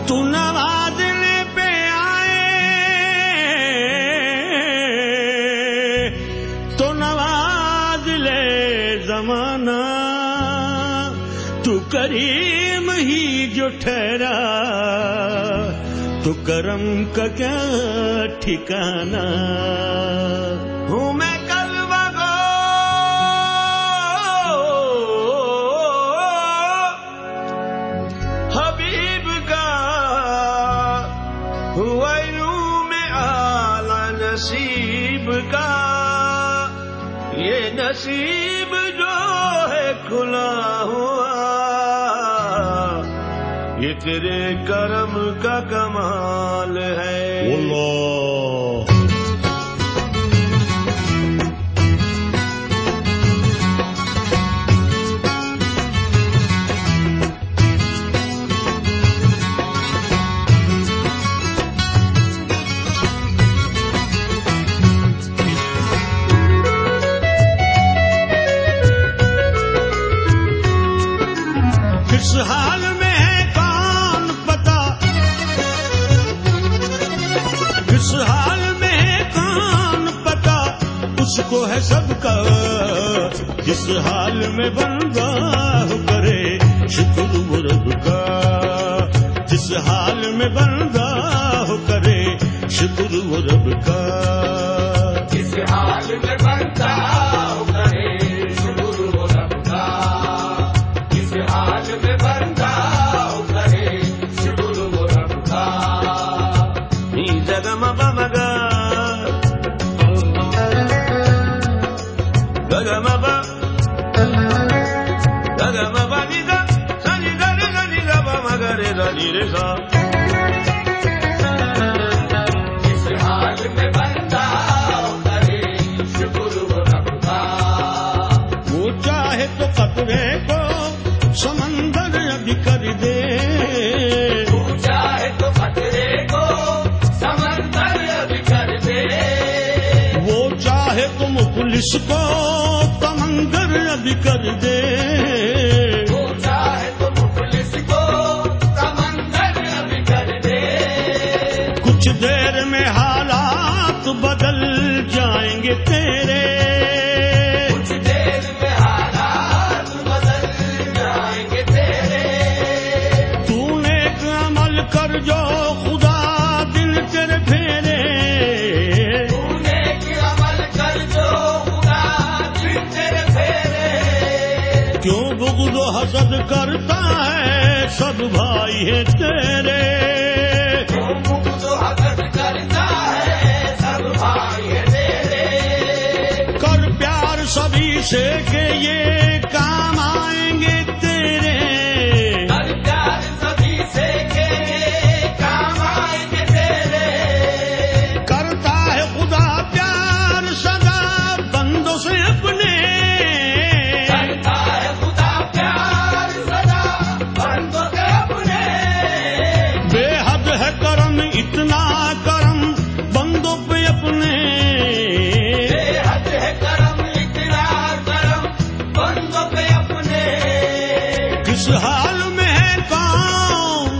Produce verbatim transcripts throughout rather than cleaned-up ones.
तू नवाजने पे आए तो नवाज ले जमाना, तू करीम ही जो ठहरा तो करम का क्या ठिकाना। हूँ मैं कल्बा गो हबीब का, हुआ यूं में आला नसीब का, ये नसीब जो है खुला हुआ, ये तेरे करम का कमाल है। अल्लाह किस हाल में है कौन पता, किस हाल में है कौन पता, उसको है सबका। जिस हाल में बंदा हो करे शुक्र वो रब का, जिस हाल में बंदा हो करे शुक्र वो रब का, जिस हाल में बंदा हो करे शुक्र वो रब का, जिस हाल में बंदा हो करे शुक्र वो रब का। नी जगम बमगा गगम ब गगम ब नि ग सनि ग रे ग नि ग ब म ग रे ग नि रे सा। जिस हाल में बंदा हो करे शुक्र वो रब का, वो चाहे तो कतरे को समंदर अभी कर दे, तू चाहे तो खतरे को समंदर अभी कर दे, वो चाहे तो मुखलिस को तमंगर अभी कर दे। तू चाहे तो मुखलिस को समंदर अभी कर दे, कुछ देर में हालात बदल जाएंगे तेरे, कुछ देर में हालात बदल जाएंगे तेरे, तूने एक अमल कर जो खुदा दिल तेरे फेरे, तूने एक अमल कर जो खुदा दिल तेरे फेरे, क्यों बुग़्ज़ व हसद करता है सब भाई है तेरे, क्यों बुग़्ज़ व हसद करता है सब भाई है तेरे, कर प्यार सभी से के ये काम आएंगे तेरे, कर प्यार सभी से के काम आएंगे तेरे, करता है खुदा प्यार सदा बंदों से अपने, करता है खुदा प्यार सदा बंदों से अपने, बेहद है करम इतना करम बंदों पे अपने, बेहद है करम इतना करम बंदों पे अपने। किस हाल में है कौन,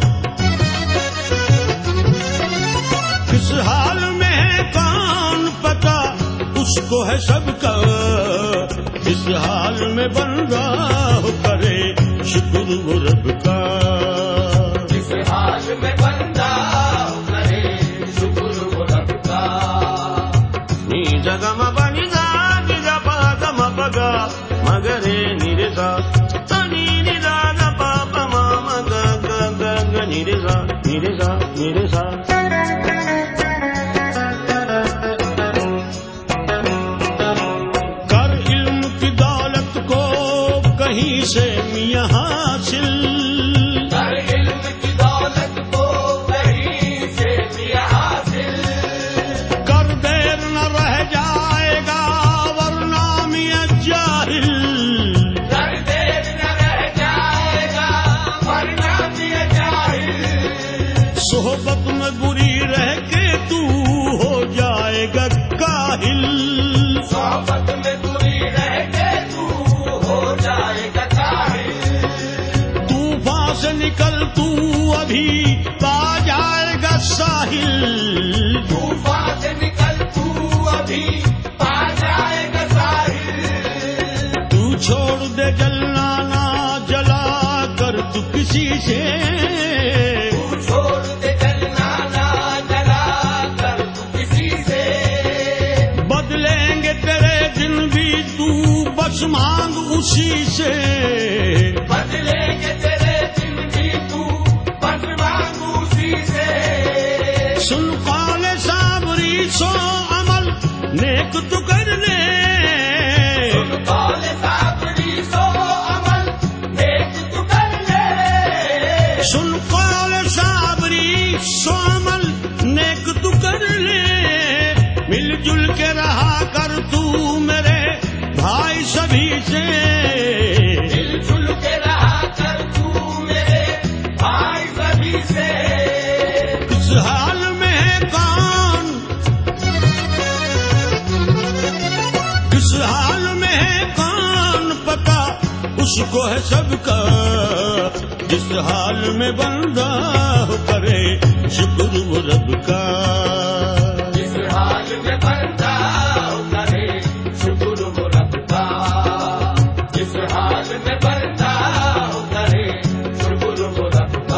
किस हाल में है कौन पता, उसको है सबका। जिस हाल में बंदा हो करे शुक्र वो रब का, जिस हाल में बंदा हो करे शुक्र वो रब का, नी जगम बनी गा नि गा पा ग म प गा म ग रे नि रे सा, सा नी नि दा ग पा प म म ग ग ग ग नि रे सा नि रे सा नि रे सा। कर इल्म की दौलत को कहीं से मियां हासिल, कर इल्म की दौलत को कहीं से भी हासिल, कर देर न रह जाएगा वरना मियां जाहिल, कर देर न रह जाएगा वरना भी जाहिल, सोहबत में बुरी रह के तू हो जाएगा काहिल, सोहबत में बुरी रह के तू हो जाएगा काहिल, तूफान से निकल तू अभी पा जाएगा साहिल। तूफान से निकल तू अभी पा जाएगा साहिल। तू छोड़ दे जलना ना जला कर तू किसी से। तू छोड़ दे जलना ना जला कर तू किसी से। बदलेंगे तेरे दिन भी तू बस मांग उसी से। बदलेंगे तेरे दिन भी तू बस मांग उसी से। सुन कौले साबरी सो अमल नेक तू कर ले। सुन कौले साबरी सो अमल नेक तू कर ले। सुन कौले साबरी सो अमल नेक तू कर ले। मिलजुल के रहा कर तू मेरे भाई सभी से। मिलजुल के रहा कर तू मेरे भाई सभी से। किस हाल में है कौन, किस हाल में है कौन पता उसको है सबका। जिस हाल में बंदा हो करे शुक्र वो रब का। जिस हाल में बंदा हो करे शुक्र वो रब का। जिस हाल में बंदा हो करे शुक्र वो रब का।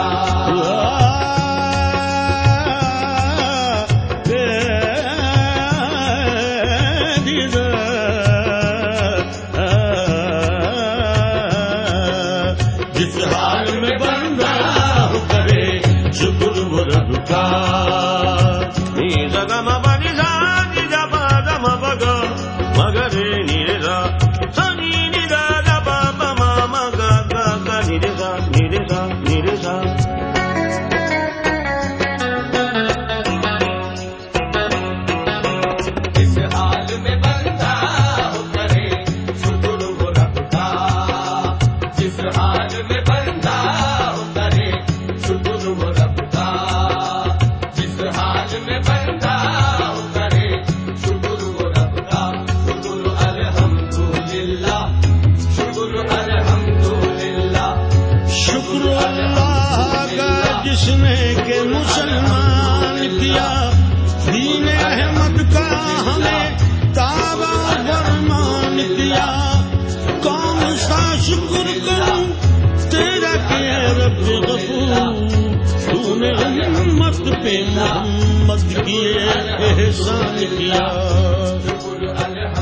जिस हाल में बंदा हो करे शुक्र वो रब का। नी जगा मा बा नि जा नि जा बा गा मा बा गा मा गा रे नि रे जा सा नि नि गा गा बा बा मा मा गा गा गा नि रे जा नि रे जा नि रे जा। जिस हाल में बंदा हो करे शुक्र वो रब का। जिस हाल में बंदा हो करे शुक्र वो रब का। जिस हाल में बंदा हो करे शुक्र वो रब का। शुक्र अल्हम्दुलिल्लाह। शुक्र अल्हम्दुलिल्लाह। शुक्र अल्लाह का जिसने के मुसलमान किया। दीन अहमद का हमें ताबा फरमान किया। कौन सा शुक्र करूं तेरा के रब गफूर। तूने उम्मत पे मोहम्मद किए एहसान किया। शुक्र अल्हम्दुलिल्लाह।